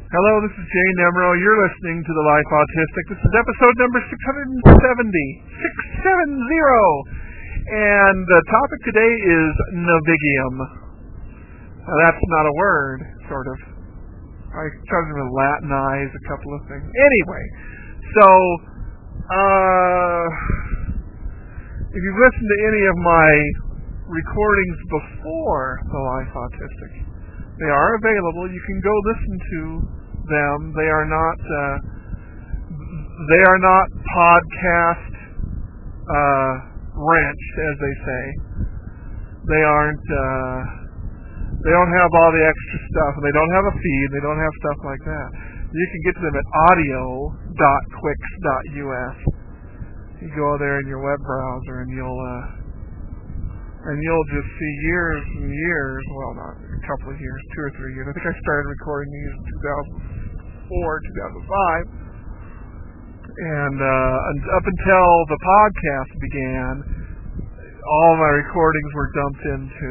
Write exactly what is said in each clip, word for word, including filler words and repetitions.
Hello, this is Jay Nemro. You're listening to The Life Autistic. This is episode number six seventy. six seventy. And the topic today is Navigium. Now, that's not a word, sort of. I tried to Latinize a couple of things. Anyway, so, uh, if you've listened to any of my recordings before The Life Autistic, they are available. You can go listen to them. They are not. Uh, they are not podcast uh, wrenched, as they say. They aren't. Uh, they don't have all the extra stuff, and they don't have a feed. They don't have stuff like that. You can get to them at audio dot quix dot u s. You go there in your web browser, and you'll. Uh, And you'll just see years and years, well, not a couple of years, two or three years. I think I started recording these in two thousand four, two thousand five. And uh, up until the podcast began, all my recordings were dumped into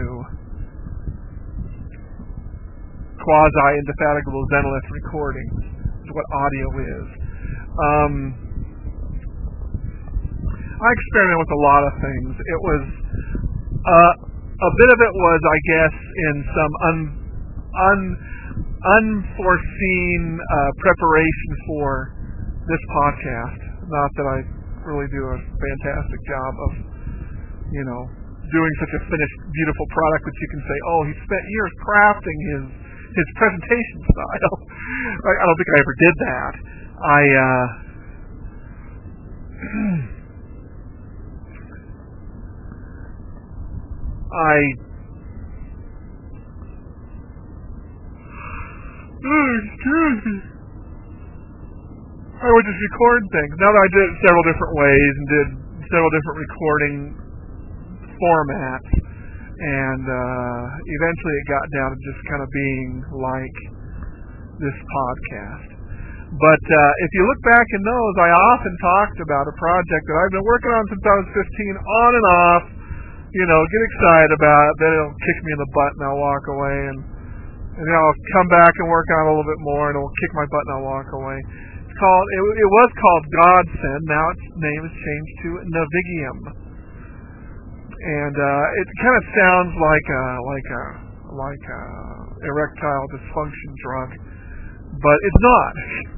quasi-indefatigable Zenith recordings, is what audio is. Um, I experimented with a lot of things. It was... Uh, a bit of it was, I guess, in some un, un, unforeseen uh, preparation for this podcast. Not that I really do a fantastic job of, you know, doing such a finished, beautiful product that you can say, oh, he spent years crafting his his presentation style. I, I don't think I ever did that. I. Uh, I I would just record things. Now that I did it several different ways and did several different recording formats, and uh, eventually it got down to just kind of being like this podcast. But uh, if you look back in those, I often talked about a project that I've been working on since I was fifteen, on and off. You know, get excited about it, then it'll kick me in the butt and I'll walk away, and, and then I'll come back and work on it a little bit more and it'll kick my butt and I'll walk away. It's called, it, it was called Godsend, now its name is changed to Navigium. And uh, it kind of sounds like a, like a, like a erectile dysfunction drug, but it's not.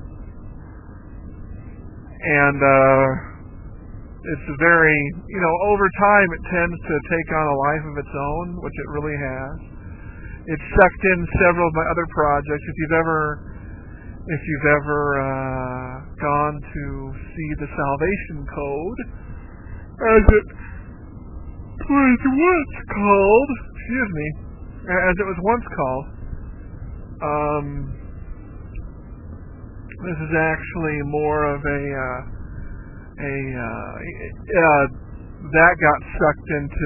And, uh, it's a very, you know, over time it tends to take on a life of its own, which it really has. It's sucked in several of my other projects. If you've ever, if you've ever uh, gone to see the Salvation Code, as it was once called, excuse me, as it was once called, um, this is actually more of a. Uh, A uh, uh, that got sucked into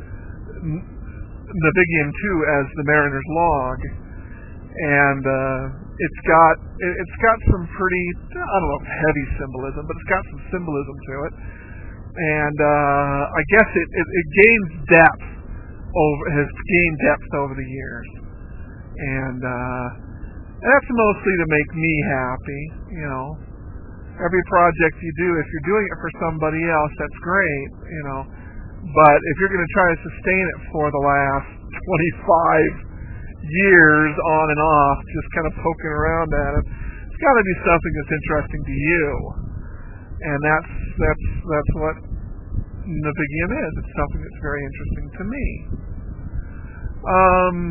Navigium two as the Mariner's Log, and uh, it's got it, it's got some pretty, I don't know if heavy symbolism, but it's got some symbolism to it, and uh, I guess it, it, it gains depth over has gained depth over the years, and uh, that's mostly to make me happy, you know. Every project you do, if you're doing it for somebody else, that's great, you know. But if you're going to try to sustain it for the last twenty-five years on and off, just kind of poking around at it, it's got to be something that's interesting to you. And that's that's that's what Navigium is. It's something that's very interesting to me. Um...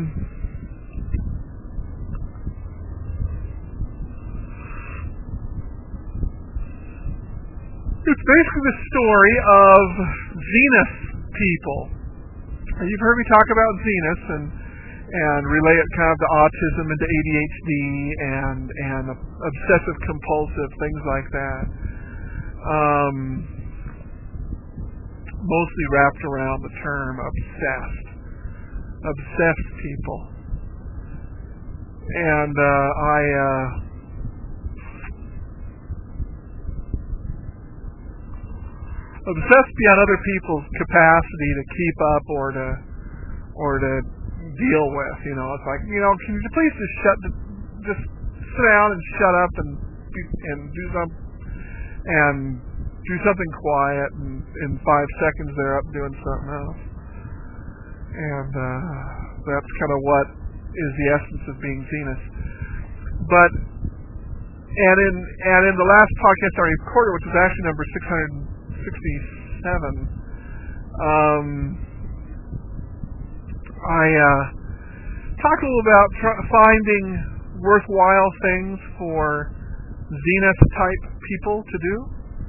It's basically the story of Zenith people. You've heard me talk about Zenith and and relate it kind of to autism and to A D H D and and obsessive compulsive things like that. Um, mostly wrapped around the term obsessed, obsessed people. And uh, I. Uh, obsessed beyond other people's capacity to keep up or to or to deal with. You know, it's like, you know, can you please just shut the, just sit down and shut up and and do some and do something quiet, and in five seconds they're up doing something else. And uh, that's kind of what is the essence of being Zenist. But and in and in the last podcast I recorded, which was actually number six hundred sixty-seven, um, I uh, talked a little about tr- finding worthwhile things for Zenith type people to do.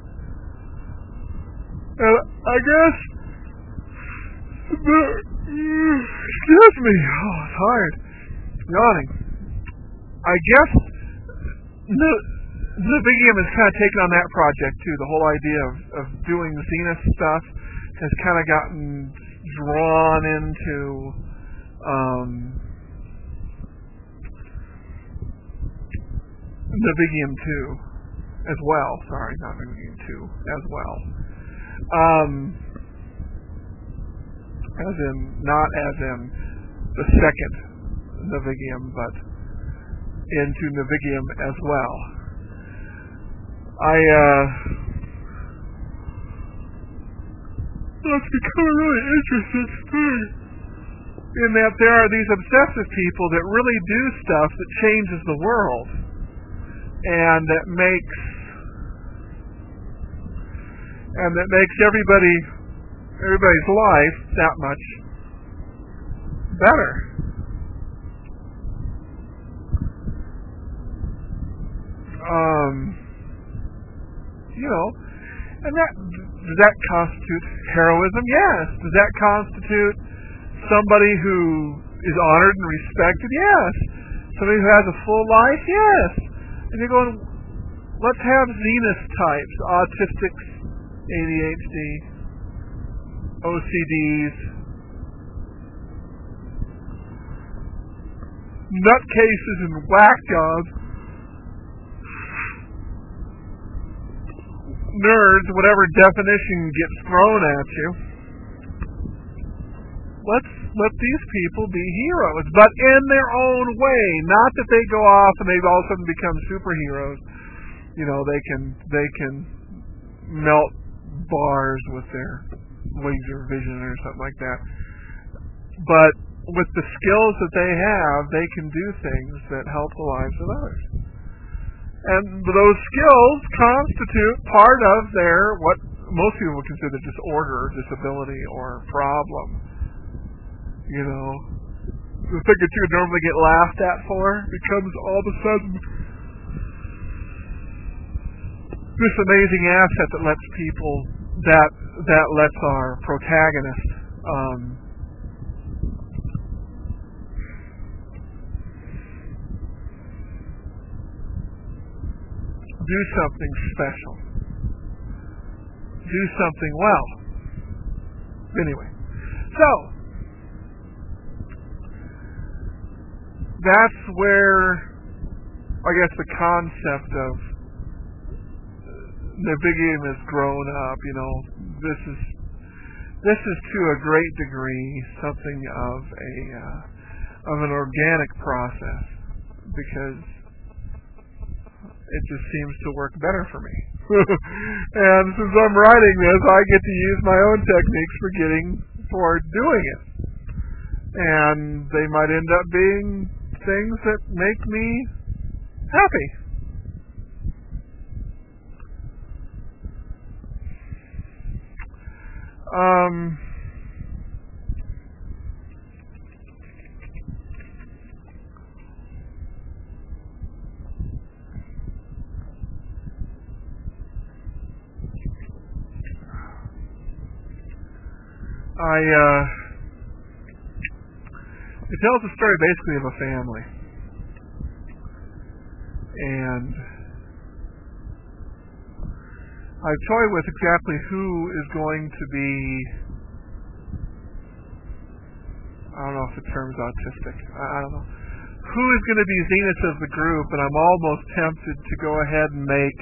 Uh, I guess the, excuse me, oh, it's hard, yawning. I guess the Navigium has kind of taken on that project too. The whole idea of, of doing Zenith stuff has kind of gotten drawn into um, Navigium two as well. Sorry, not Navigium two as well. Um, as in, not as in the second Navigium, but into Navigium as well. I, uh, that's become a really interesting thing, in that there are these obsessive people that really do stuff that changes the world, and that makes, and that makes everybody, everybody's life that much better. Um, you know, and that, does that constitute heroism? Yes. Does that constitute somebody who is honored and respected? Yes. Somebody who has a full life? Yes. And you're going, let's have Zenith types, autistics, A D H D, O C Ds, nutcases and whack jobs, nerds, whatever definition gets thrown at you. Let's let these people be heroes, but in their own way. Not that they go off and they all of a sudden become superheroes. You know, they can they can melt bars with their laser vision or something like that. But with the skills that they have, they can do things that help the lives of others. And those skills constitute part of their, what most people would consider disorder, disability, or problem. You know, the thing that you would normally get laughed at for becomes all of a sudden this amazing asset that lets people, that that lets our protagonist um, do something special, do something well. Anyway, so that's where I guess the concept of Navigium has grown up. You know, this is this is to a great degree something of a uh, of an organic process, because it just seems to work better for me. And since I'm writing this, I get to use my own techniques for getting for doing it, and they might end up being things that make me happy. Um, I, uh, it tells the story basically of a family. And I've toyed with exactly who is going to be, I don't know if the term's autistic, I, I don't know, who is going to be Zenith of the group, and I'm almost tempted to go ahead and make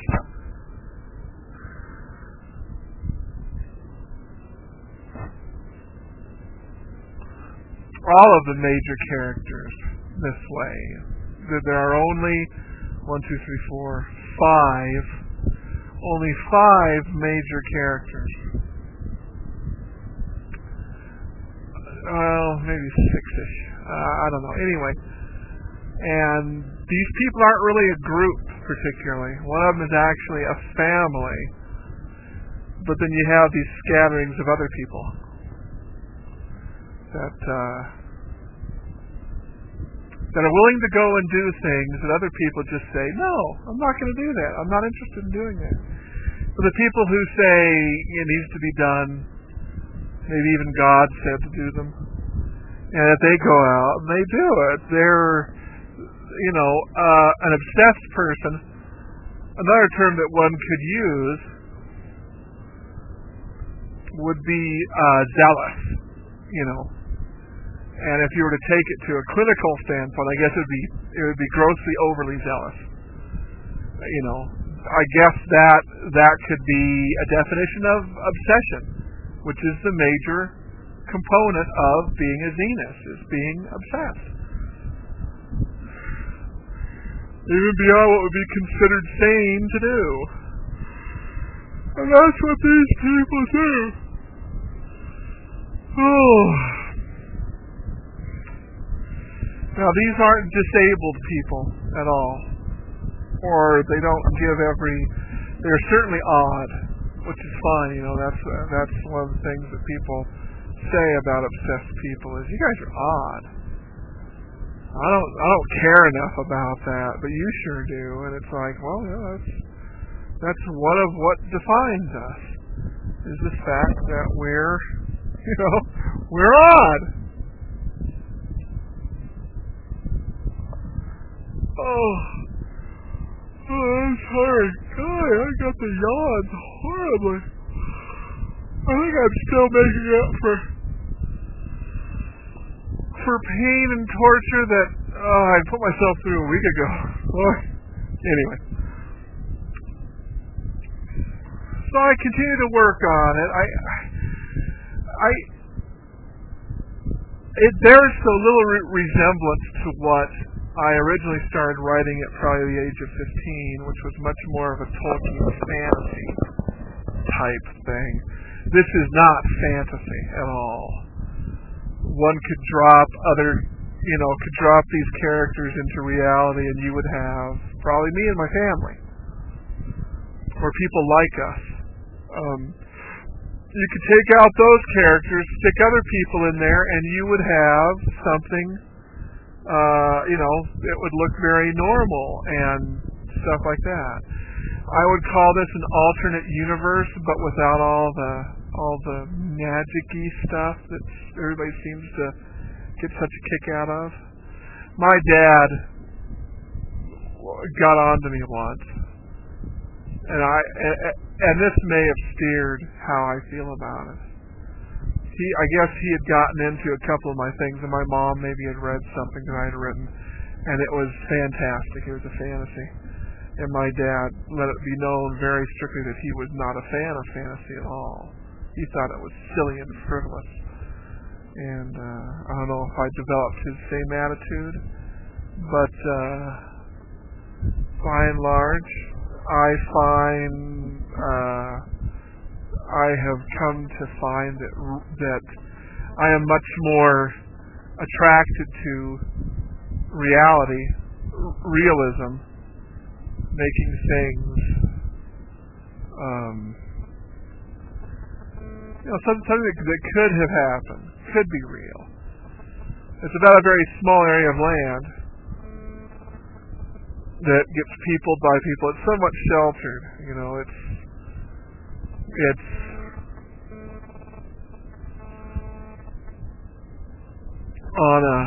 all of the major characters this way. That there are only one, two, three, four, five. Only five major characters. Well, maybe six-ish. Uh, I don't know. Anyway, and these people aren't really a group particularly. One of them is actually a family, but then you have these scatterings of other people that uh, that are willing to go and do things that other people just say, no, I'm not going to do that. I'm not interested in doing that. But the people who say it needs to be done, maybe even God said to do them, and that they go out and they do it. They're, you know, uh, an obsessed person. Another term that one could use would be uh, zealous, you know. And if you were to take it to a clinical standpoint, I guess it would be it would be grossly overly zealous. You know, I guess that that could be a definition of obsession, which is the major component of being a Zenist, is being obsessed. Even beyond what would be considered sane to do. And that's what these people do. Oh. Now, these aren't disabled people at all. Or they don't give every... They're certainly odd, which is fine. You know, that's uh, that's one of the things that people say about obsessed people is, you guys are odd. I don't I don't care enough about that, but you sure do. And it's like, well, yeah, that's that's one of what defines us, is the fact that we're, you know, we're odd. Oh, oh I'm sorry. God, I got the yawns horribly. I think I'm still making up for for pain and torture that oh, I put myself through a week ago. Oh, anyway. So I continue to work on it. I, I, it bears so little re- resemblance to what I originally started writing at probably the age of fifteen, which was much more of a Tolkien fantasy type thing. This is not fantasy at all. One could drop other, you know, could drop these characters into reality, and you would have probably me and my family, or people like us. Um, you could take out those characters, stick other people in there, and you would have something, uh, you know, it would look very normal and stuff like that. I would call this an alternate universe, but without all the all the magic-y stuff that everybody seems to get such a kick out of. My dad got on to me once, and I and this may have steered how I feel about it. He, I guess he had gotten into a couple of my things, and my mom maybe had read something that I had written, and it was fantastic. It was a fantasy. And my dad let it be known very strictly that he was not a fan of fantasy at all. He thought it was silly and frivolous. And uh, I don't know if I developed his same attitude, but uh, by and large, I find uh, I have come to find that that I am much more attracted to reality, r- realism, making things, um, you know, something that, that could have happened, could be real. It's about a very small area of land that gets peopled by people. It's somewhat sheltered, you know. It's it's on a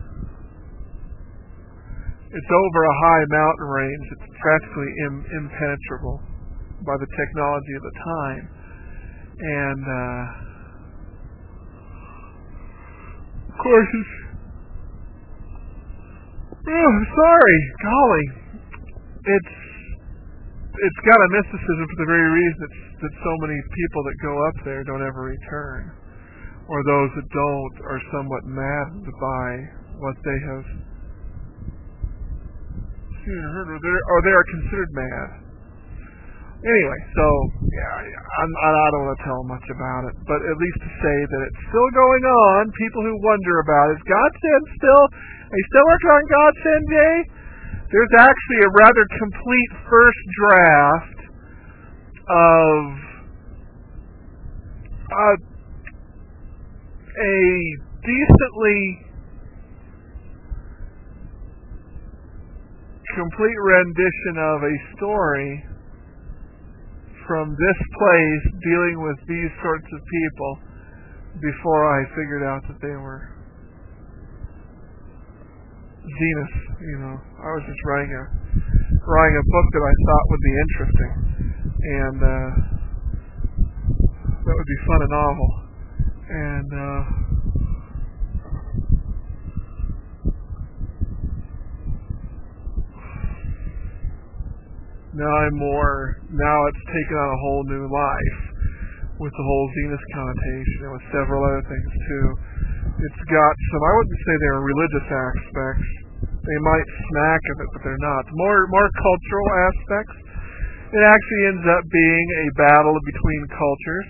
it's over a high mountain range. It's practically im- impenetrable by the technology of the time. And, uh, of course, it's, oh, sorry, golly, it's, it's got a mysticism for the very reason it's, that so many people that go up there don't ever return, or those that don't are somewhat maddened by what they have or they are considered mad. Anyway, so yeah, I'm, I don't want to tell much about it, but at least to say that it's still going on. People who wonder about it, is Godsend still? Are you still working on Godsend Day? There's actually a rather complete first draft of uh, a decently complete rendition of a story from this place dealing with these sorts of people before I figured out that they were Zenith. You know, I was just writing a writing a book that I thought would be interesting, and uh, that would be fun, a novel. And uh, now I'm more, now it's taken on a whole new life with the whole Zenith connotation and with several other things too. It's got some, I wouldn't say they're religious aspects. They might smack of it, but they're not. More, more cultural aspects. It actually ends up being a battle between cultures.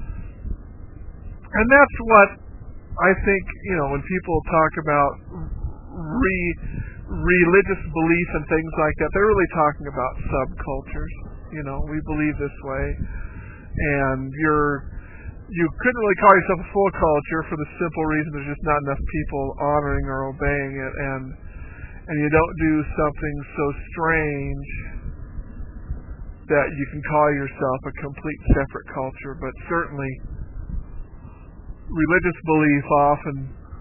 And that's what I think, you know, when people talk about re, religious belief and things like that, they're really talking about subcultures. You know, we believe this way, and you're you couldn't really call yourself a full culture for the simple reason there's just not enough people honoring or obeying it, and and you don't do something so strange that you can call yourself a complete separate culture. But certainly religious belief often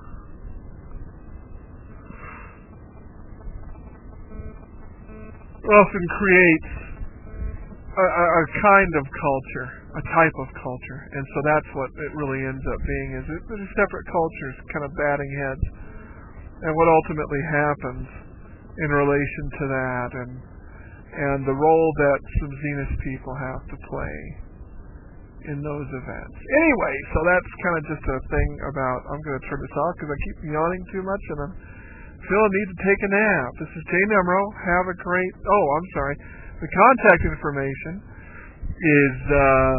often creates a, a, a kind of culture, a type of culture, and so that's what it really ends up being, is it, there's separate cultures kind of batting heads, and what ultimately happens in relation to that, and and the role that some Zenith people have to play in those events. Anyway, so that's kind of just a thing about, I'm going to turn this off because I keep yawning too much, and I'm feeling need to take a nap. This is Jay Nemro. Have a great, oh, I'm sorry. The contact information is uh,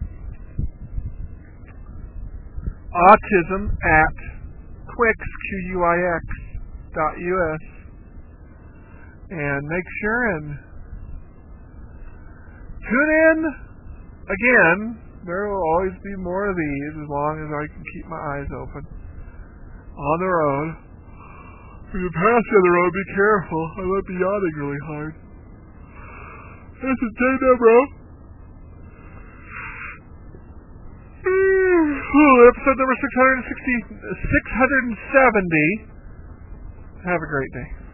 autism at Quix, Q U I X dot U S. And make sure and tune in again. There will always be more of these as long as I can keep my eyes open on the road. When you pass the other road, be careful. I might be yawning really hard. This is Jay Nemro. Episode number six hundred sixty, six hundred seventy. Have a great day.